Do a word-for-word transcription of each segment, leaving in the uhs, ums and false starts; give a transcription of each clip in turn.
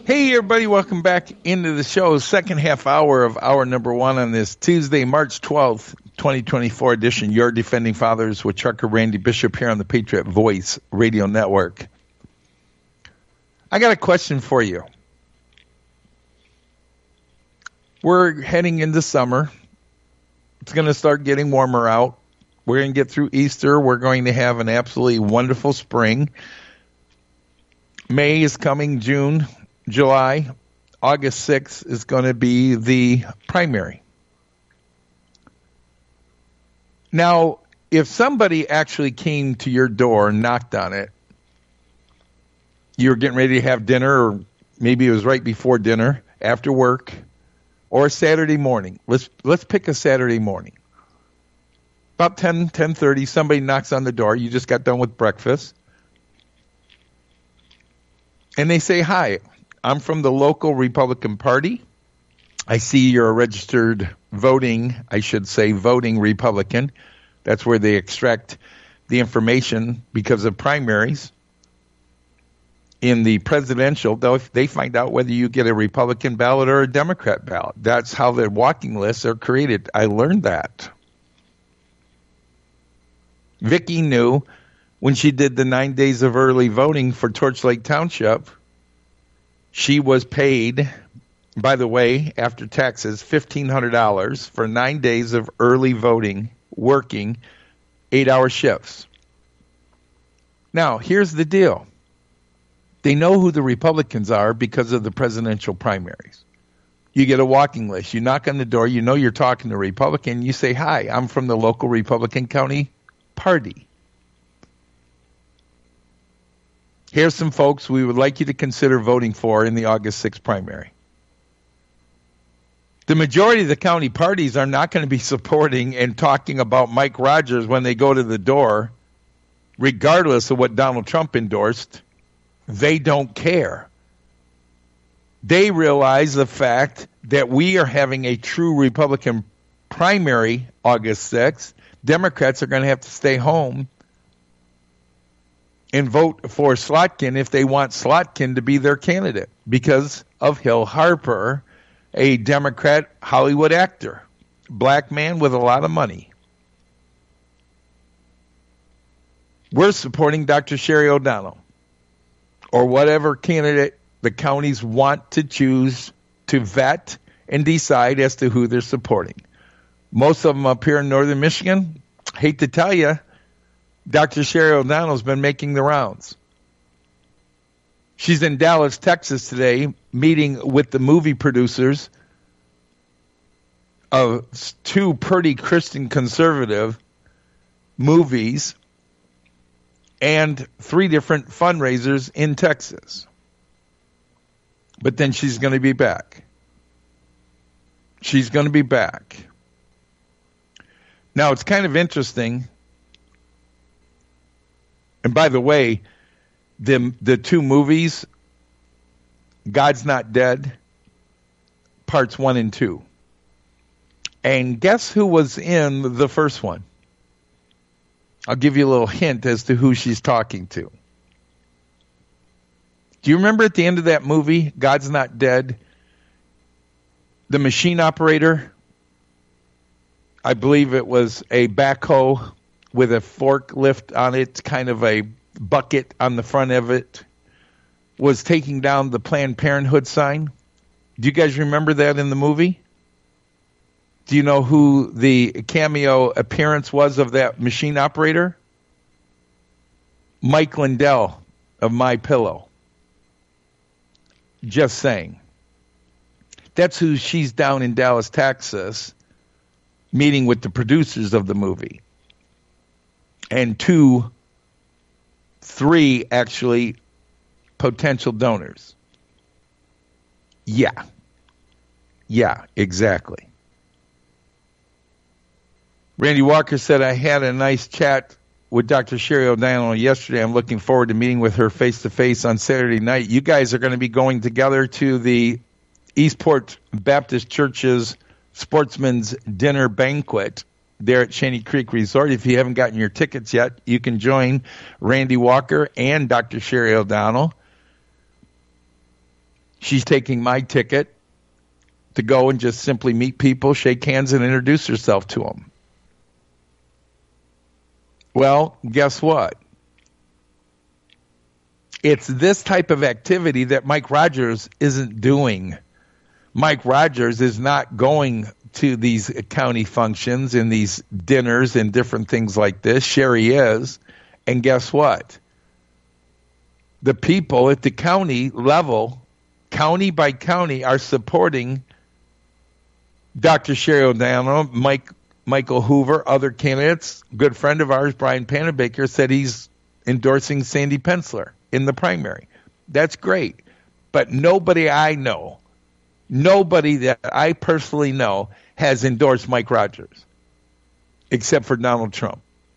Hey, everybody, welcome back into the show. Second half hour of hour number one on this Tuesday, March twelfth, twenty twenty-four edition. Your Defending Fathers with Trucker Randy Bishop here on the Patriot Voice Radio Network. I got a question for you. We're heading into summer. It's going to start getting warmer out. We're going to get through Easter. We're going to have an absolutely wonderful spring. May is coming, June. July, August sixth is going to be the primary. Now, if somebody actually came to your door and knocked on it, you were getting ready to have dinner, or maybe it was right before dinner, after work, or Saturday morning. Let's let's pick a Saturday morning. About ten, ten thirty, somebody knocks on the door. You just got done with breakfast. And they say, hi, I'm from the local Republican Party. I see you're a registered voting, I should say voting Republican. That's where they extract the information because of primaries. In the presidential, they find out whether you get a Republican ballot or a Democrat ballot. That's how the walking lists are created. I learned that. Vicki knew when she did the nine days of early voting for Torch Lake Township. She was paid, by the way, after taxes, fifteen hundred dollars for nine days of early voting, working eight-hour shifts. Now, here's the deal. They know who the Republicans are because of the presidential primaries. You get a walking list. You knock on the door. You know you're talking to a Republican. You say, hi, I'm from the local Republican County Party. Here's some folks we would like you to consider voting for in the August sixth primary. The majority of the county parties are not going to be supporting and talking about Mike Rogers when they go to the door, regardless of what Donald Trump endorsed. They don't care. They realize the fact that we are having a true Republican primary August sixth. Democrats are going to have to stay home and vote for Slotkin if they want Slotkin to be their candidate because of Hill Harper, a Democrat Hollywood actor, black man with a lot of money. We're supporting Doctor Sherry O'Donnell or whatever candidate the counties want to choose to vet and decide as to who they're supporting. Most of them up here in northern Michigan, hate to tell you, Doctor Sherry O'Donnell's been making the rounds. She's in Dallas, Texas today, meeting with the movie producers of two pretty Christian conservative movies and three different fundraisers in Texas. But then she's going to be back. She's going to be back. Now, it's kind of interesting. And by the way, the the two movies, God's Not Dead, parts one and two. And guess who was in the first one? I'll give you a little hint as to who she's talking to. Do you remember at the end of that movie, God's Not Dead, the machine operator, I believe it was a backhoe with a forklift on it, kind of a bucket on the front of it, was taking down the Planned Parenthood sign. Do you guys remember that in the movie? Do you know who the cameo appearance was of that machine operator? Mike Lindell of My Pillow. Just saying. That's who she's down in Dallas, Texas, meeting with the producers of the movie. And two, three, actually, potential donors. Yeah. Yeah, exactly. Randy Walker said, I had a nice chat with Doctor Sherry O'Donnell yesterday. I'm looking forward to meeting with her face-to-face on Saturday night. You guys are going to be going together to the Eastport Baptist Church's Sportsman's Dinner Banquet there at Shaney Creek Resort. If you haven't gotten your tickets yet, you can join Randy Walker and Doctor Sherry O'Donnell. She's taking my ticket to go and just simply meet people, shake hands, and introduce herself to them. Well, guess what? It's this type of activity that Mike Rogers isn't doing. Mike Rogers is not going to these county functions and these dinners and different things like this. Sherry is. And guess what? The people at the county level, county by county, are supporting Doctor Sherry O'Donnell, Mike, Michael Hoover, other candidates. Good friend of ours, Brian Panabaker, said he's endorsing Sandy Pensler in the primary. That's great. But nobody I know, nobody that I personally know has endorsed Mike Rogers except for Donald Trump.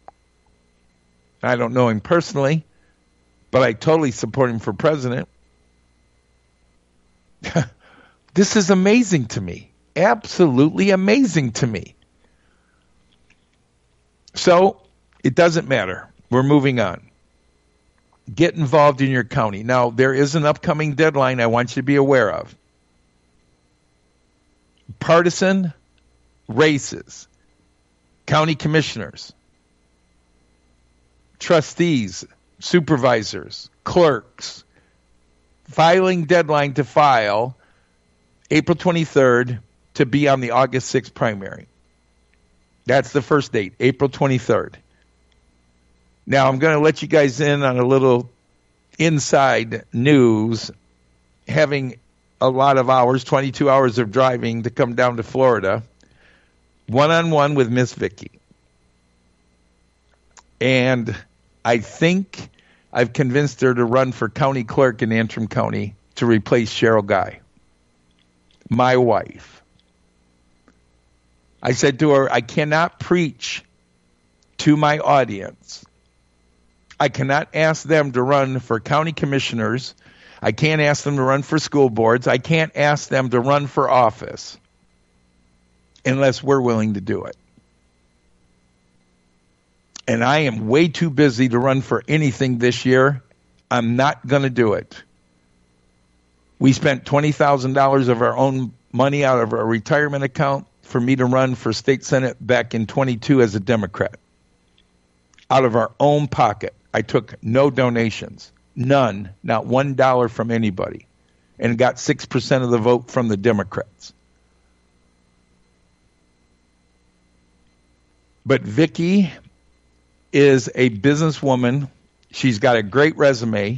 I don't know him personally, but I totally support him for president. This is amazing to me. Absolutely amazing to me. So it doesn't matter. We're moving on. Get involved in your county. Now, there is an upcoming deadline I want you to be aware of. Partisan races, county commissioners, trustees, supervisors, clerks, filing deadline to file April twenty-third to be on the August sixth primary. That's the first date, April twenty-third. Now, I'm going to let you guys in on a little inside news. Having a lot of hours, twenty-two hours of driving to come down to Florida, one-on-one with Miss Vicky. And I think I've convinced her to run for county clerk in Antrim County to replace Cheryl Guy, my wife. I said to her, I cannot preach to my audience. I cannot ask them to run for county commissioners. I can't ask them to run for school boards. I can't ask them to run for office unless we're willing to do it. And I am way too busy to run for anything this year. I'm not going to do it. We spent twenty thousand dollars of our own money out of our retirement account for me to run for state senate back in twenty-two as a Democrat. Out of our own pocket. I took no donations. None. Not one dollar from anybody. And got six percent of the vote from the Democrats. But Vicky is a businesswoman. She's got a great resume.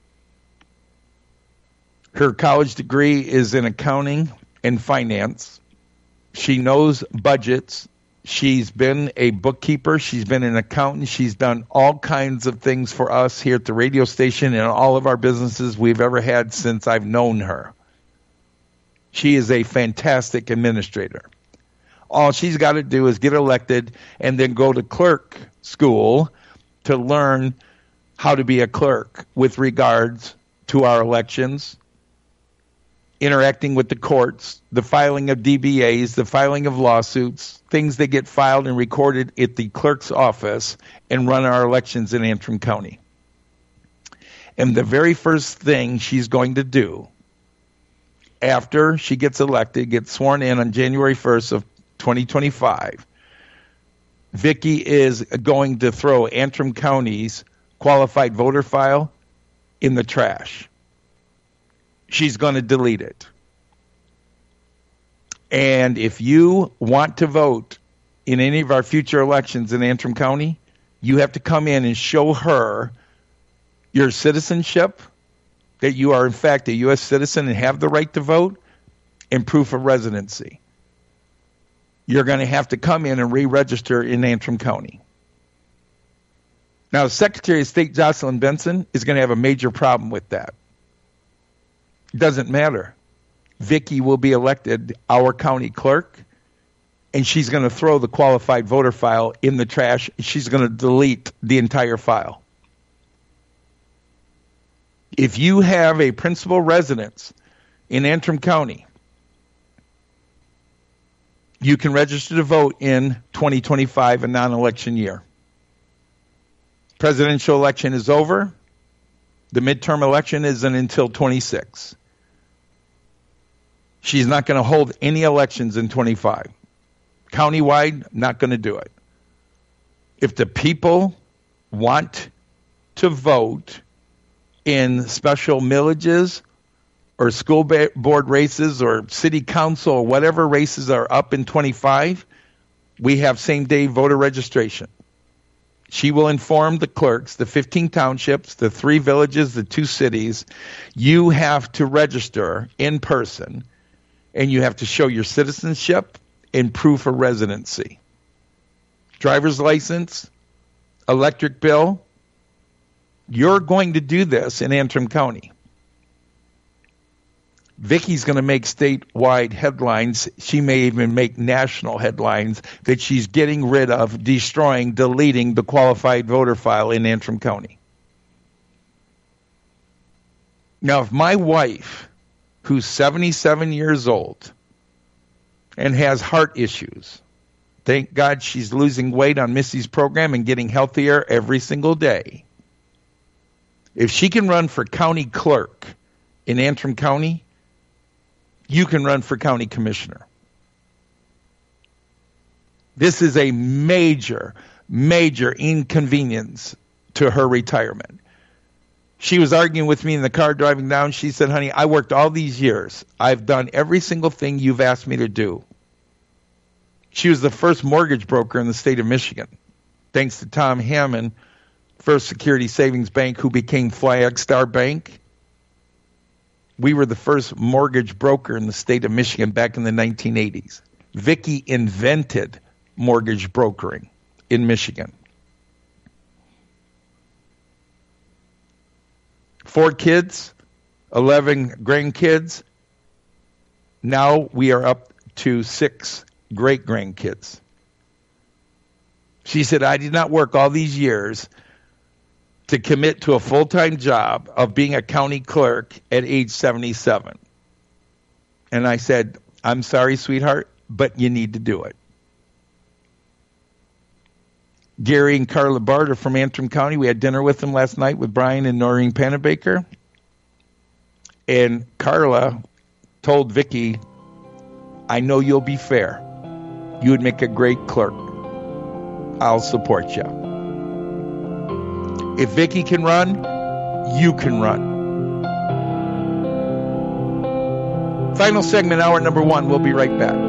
Her college degree is in accounting and finance. She knows budgets. She's been a bookkeeper. She's been an accountant. She's done all kinds of things for us here at the radio station and all of our businesses we've ever had since I've known her. She is a fantastic administrator. All she's got to do is get elected and then go to clerk school to learn how to be a clerk with regards to our elections, interacting with the courts, the filing of D B As, the filing of lawsuits, things that get filed and recorded at the clerk's office, and run our elections in Antrim County. And the very first thing she's going to do after she gets elected, gets sworn in on January first of twenty twenty-five, Vicky is going to throw Antrim County's qualified voter file in the trash. She's going to delete it. And if you want to vote in any of our future elections in Antrim County, you have to come in and show her your citizenship, that you are in fact a U S citizen and have the right to vote, and proof of residency. You're going to have to come in and re-register in Antrim County. Now, Secretary of State Jocelyn Benson is going to have a major problem with that. It doesn't matter. Vicky will be elected our county clerk, and she's going to throw the qualified voter file in the trash. She's going to delete the entire file. If you have a principal residence in Antrim County, you can register to vote in twenty twenty-five, a non-election year. Presidential election is over. The midterm election isn't until twenty-six. She's not going to hold any elections in twenty-five. Countywide, not going to do it. If the people want to vote in special millages or school board races or city council or whatever races are up in twenty-five, we have same-day voter registration. She will inform the clerks, the fifteen townships, the three villages, the two cities. You have to register in person, and you have to show your citizenship and proof of residency. Driver's license, electric bill. You're going to do this in Antrim County. Vicki's going to make statewide headlines. She may even make national headlines that she's getting rid of, destroying, deleting the qualified voter file in Antrim County. Now, if my wife, who's seventy-seven years old and has heart issues, thank God she's losing weight on Missy's program and getting healthier every single day. If she can run for county clerk in Antrim County, you can run for county commissioner. This is a major, major inconvenience to her retirement. She was arguing with me in the car driving down. She said, honey, I worked all these years. I've done every single thing you've asked me to do. She was the first mortgage broker in the state of Michigan, thanks to Tom Hammond, First Security Savings Bank, who became Flagstar Bank. We were the first mortgage broker in the state of Michigan back in the nineteen eighties. Vicki invented mortgage brokering in Michigan. Four kids, eleven grandkids. Now we are up to six great-grandkids. She said, I did not work all these years to commit to a full-time job of being a county clerk at age seventy-seven. And I said, I'm sorry, sweetheart, but you need to do it. Gary and Carla Bart are from Antrim County. We had dinner with them last night with Brian and Noreen Panabaker. And Carla told Vicki, I know you'll be fair. You would make a great clerk. I'll support you. If Vicki can run, you can run. Final segment, hour number one. We'll be right back.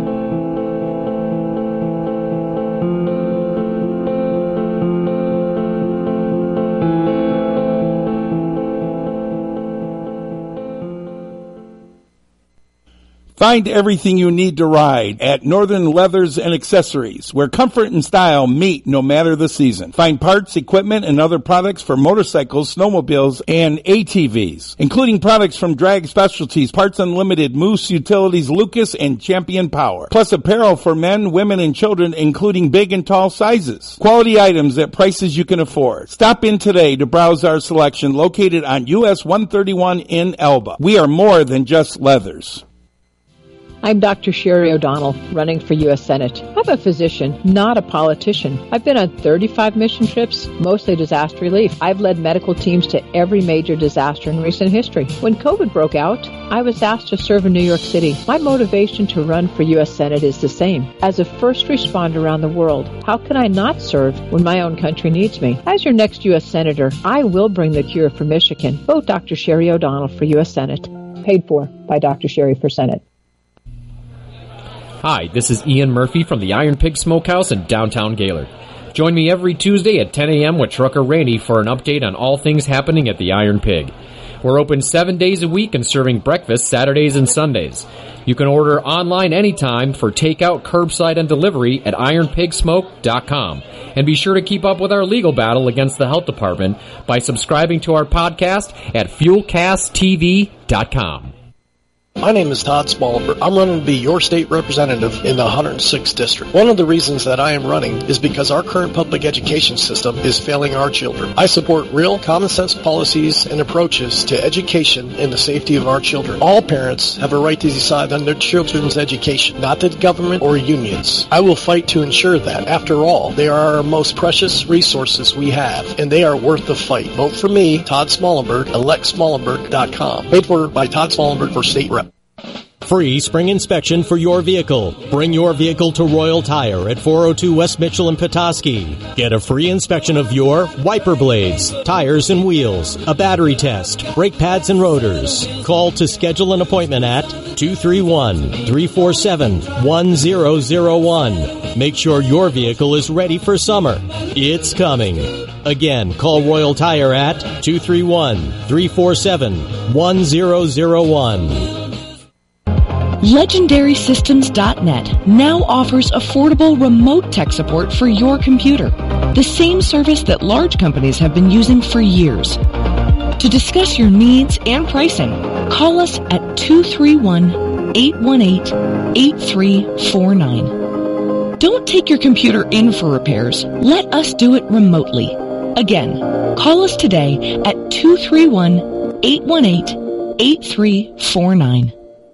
Find everything you need to ride at Northern Leathers and Accessories, where comfort and style meet no matter the season. Find parts, equipment, and other products for motorcycles, snowmobiles, and A T Vs, including products from Drag Specialties, Parts Unlimited, Moose Utilities, Lucas, and Champion Power. Plus apparel for men, women, and children, including big and tall sizes. Quality items at prices you can afford. Stop in today to browse our selection located on U S one thirty-one in Elba. We are more than just leathers. I'm Doctor Sherry O'Donnell, running for U S Senate. I'm a physician, not a politician. I've been on thirty-five mission trips, mostly disaster relief. I've led medical teams to every major disaster in recent history. When COVID broke out, I was asked to serve in New York City. My motivation to run for U S Senate is the same. As a first responder around the world, how can I not serve when my own country needs me? As your next U S Senator, I will bring the cure for Michigan. Vote Doctor Sherry O'Donnell for U S Senate. Paid for by Doctor Sherry for Senate. Hi, this is Ian Murphy from the Iron Pig Smokehouse in downtown Gaylord. Join me every Tuesday at ten a.m. with Trucker Randy for an update on all things happening at the Iron Pig. We're open seven days a week and serving breakfast Saturdays and Sundays. You can order online anytime for takeout, curbside, and delivery at iron pig smoke dot com. And be sure to keep up with our legal battle against the health department by subscribing to our podcast at fuel cast t v dot com. My name is Todd Smallberg. I'm running to be your state representative in the one hundred sixth District. One of the reasons that I am running is because our current public education system is failing our children. I support real common sense policies and approaches to education and the safety of our children. All parents have a right to decide on their children's education, not the government or unions. I will fight to ensure that. After all, they are our most precious resources we have, and they are worth the fight. Vote for me, Todd Smallberg, elect smallenberg dot com. Paid for by Todd Smallberg for state rep. Free spring inspection for your vehicle. Bring your vehicle to Royal Tire at four oh two West Mitchell in Petoskey. Get a free inspection of your wiper blades, tires and wheels, a battery test, brake pads and rotors. Call to schedule an appointment at two three one, three four seven, one zero zero one. Make sure your vehicle is ready for summer. It's coming. Again, call Royal Tire at two three one, three four seven, one zero zero one. Legendary Systems dot net now offers affordable remote tech support for your computer, the same service that large companies have been using for years. To discuss your needs and pricing, call us at two three one, eight one eight, eight three four nine. Don't take your computer in for repairs. Let us do it remotely. Again, call us today at two three one, eight one eight, eight three four nine.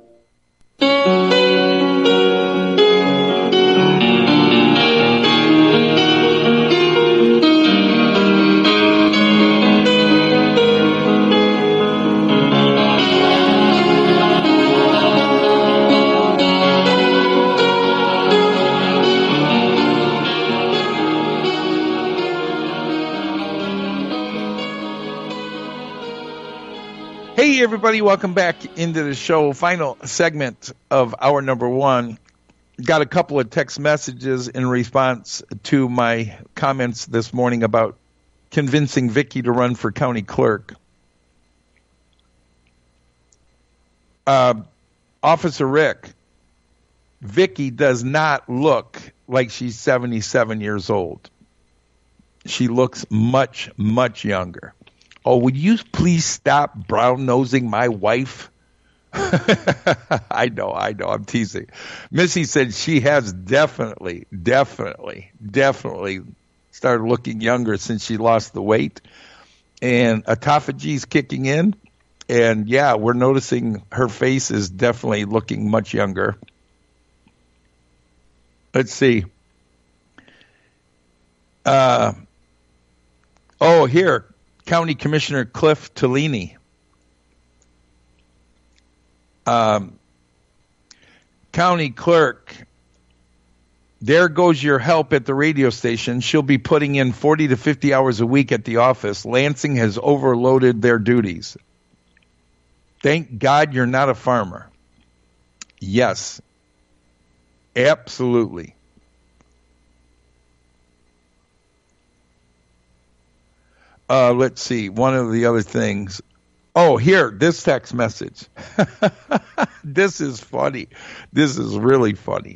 Hey, everybody, welcome back into the show. Final segment of hour number one. Got a couple of text messages in response to my comments this morning about convincing Vicky to run for county clerk. Uh, Officer Rick, Vicky does not look like she's seventy-seven years old. She looks much, much younger. Oh, would you please stop brown-nosing my wife? I know, I know, I'm teasing. Missy said she has definitely, definitely, definitely started looking younger since she lost the weight. And autophagy's kicking in. And, yeah, we're noticing her face is definitely looking much younger. Let's see. Uh, oh, here. County Commissioner Cliff Tellini. Um, County Clerk, there goes your help at the radio station. She'll be putting in forty to fifty hours a week at the office. Lansing has overloaded their duties. Thank God you're not a farmer. Yes, absolutely. Uh, let's see, one of the other things. Oh, here, this text message. This is funny. This is really funny.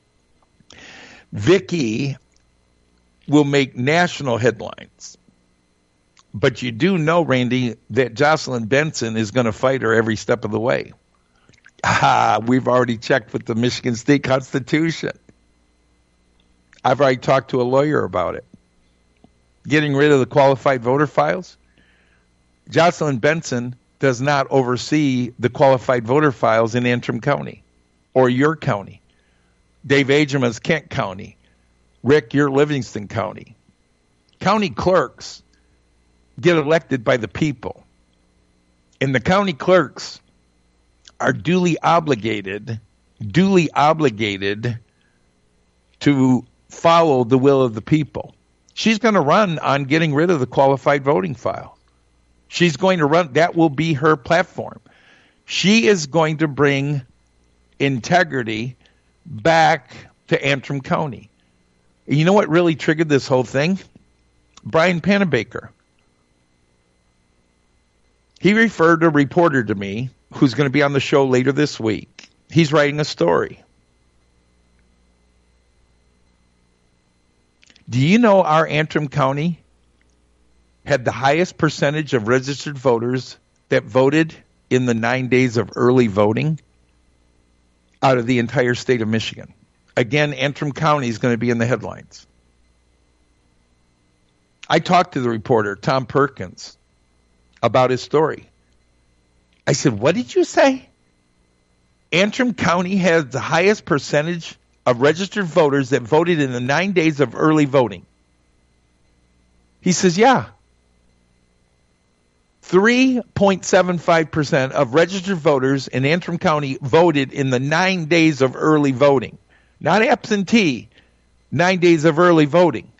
Vicky will make national headlines. But you do know, Randy, that Jocelyn Benson is going to fight her every step of the way. Ah, we've already checked with the Michigan State Constitution. I've already talked to a lawyer about it. Getting rid of the qualified voter files. Jocelyn Benson does not oversee the qualified voter files in Antrim County or your county. Dave Agema's Kent County. Rick, your Livingston County. County clerks get elected by the people. And the county clerks are duly obligated, duly obligated to follow the will of the people. She's going to run on getting rid of the qualified voting file. She's going to run. That will be her platform. She is going to bring integrity back to Antrim County. You know what really triggered this whole thing? Brian Panabaker. He referred a reporter to me who's going to be on the show later this week. He's writing a story. Do you know our Antrim County had the highest percentage of registered voters that voted in the nine days of early voting out of the entire state of Michigan? Again, Antrim County is going to be in the headlines. I talked to the reporter, Tom Perkins, about his story. I said, what did you say? Antrim County has the highest percentage of registered voters that voted in the nine days of early voting. He says, yeah. three point seven five percent of registered voters in Antrim County voted in the nine days of early voting. Not absentee, nine days of early voting.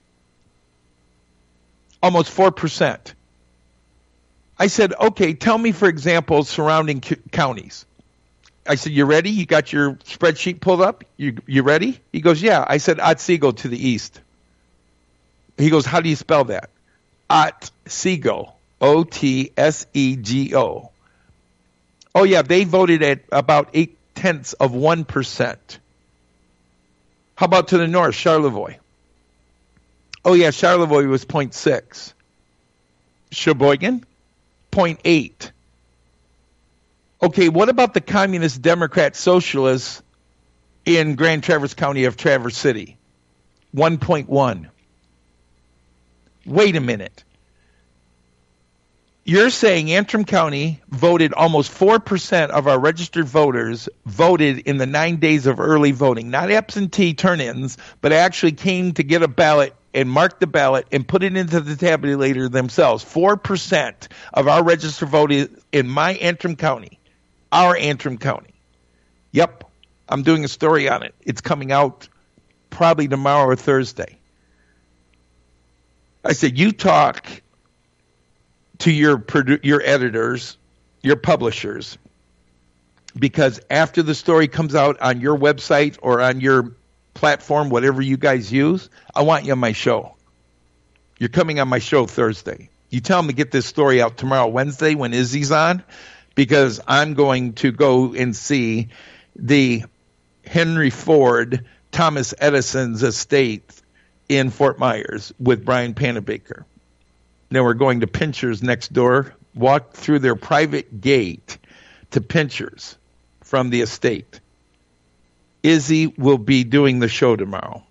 Almost four percent. I said, okay, tell me, for example, surrounding c- counties. I said, you ready? You got your spreadsheet pulled up? You you ready? He goes, yeah. I said, Otsego to the east. He goes, how do you spell that? Otsego. O T S E G O. Oh, yeah, they voted at about eight-tenths of one percent. How about to the north, Charlevoix? Oh, yeah, Charlevoix was zero point six. Sheboygan, zero point eight. Okay, what about the Communist Democrat Socialists in Grand Traverse County of Traverse City? one point one. Wait a minute. You're saying Antrim County voted almost four percent of our registered voters voted in the nine days of early voting, not absentee turn-ins, but actually came to get a ballot and mark the ballot and put it into the tabulator themselves. four percent of our registered voted in my Antrim County, our Antrim County. Yep, I'm doing a story on it. It's coming out probably tomorrow or Thursday. I said, you talk to your produ- your editors, your publishers, because after the story comes out on your website or on your platform, whatever you guys use, I want you on my show. You're coming on my show Thursday. You tell them to get this story out tomorrow, Wednesday, when Izzy's on, because I'm going to go and see the Henry Ford, Thomas Edison's estate in Fort Myers with Brian Panabaker. Now we're going to Pinchers next door, walk through their private gate to Pinchers from the estate. Izzy will be doing the show tomorrow.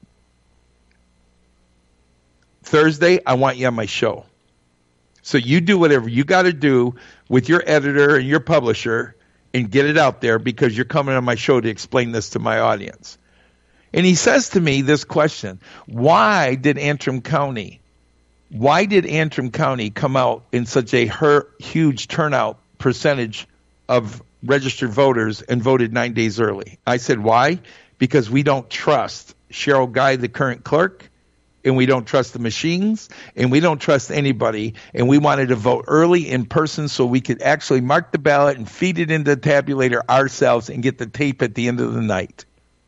Thursday, I want you on my show. So you do whatever you got to do with your editor and your publisher and get it out there, because you're coming on my show to explain this to my audience. And he says to me this question: why did Antrim County Why did Antrim County come out in such a her- huge turnout percentage of registered voters and voted nine days early? I said, why? Because we don't trust Cheryl Guy, the current clerk, and we don't trust the machines, and we don't trust anybody, and we wanted to vote early in person so we could actually mark the ballot and feed it into the tabulator ourselves and get the tape at the end of the night.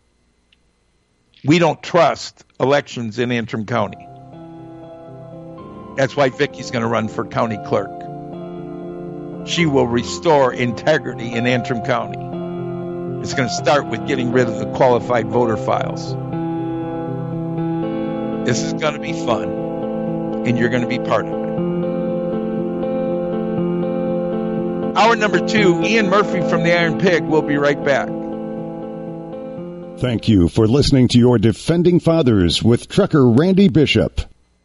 We don't trust elections in Antrim County. That's why Vicky's going to run for county clerk. She will restore integrity in Antrim County. It's going to start with getting rid of the qualified voter files. This is going to be fun, and you're going to be part of it. Hour number two, Ian Murphy from the Iron Pig. We'll be right back. Thank you for listening to your Defending Fathers with Trucker Randy Bishop.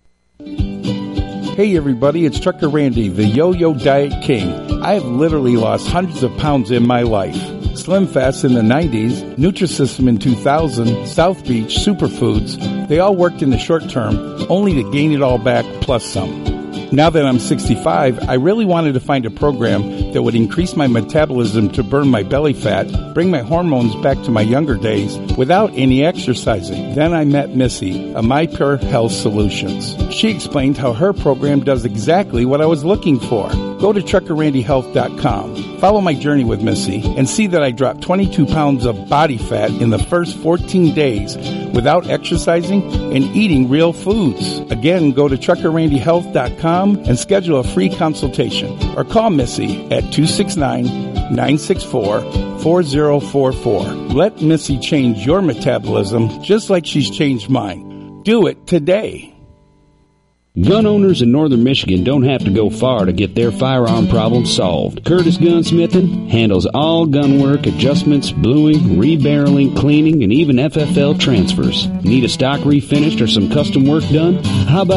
Hey everybody, it's Trucker Randy, the Yo-Yo Diet King. I have literally lost hundreds of pounds in my life. Slim Fast in the nineties, Nutrisystem in two thousand, South Beach, Superfoods, they all worked in the short term, only to gain it all back plus some. Now that I'm sixty-five, I really wanted to find a program that would increase my metabolism to burn my belly fat, bring my hormones back to my younger days without any exercising. Then I met Missy of My Pure Health Solutions. She explained how her program does exactly what I was looking for. Go to trucker randy health dot com, follow my journey with Missy, and see that I dropped twenty-two pounds of body fat in the first fourteen days without exercising and eating real foods. Again, go to trucker randy health dot com and schedule a free consultation, or call Missy at two six nine, nine six four, four zero four four. Let Missy change your metabolism just like she's changed mine. Do it today. Gun owners in northern Michigan don't have to go far to get their firearm problem solved. Curtis Gunsmithing handles all gun work, adjustments, bluing, rebarreling, cleaning, and even F F L transfers. Need a stock refinished or some custom work done? How about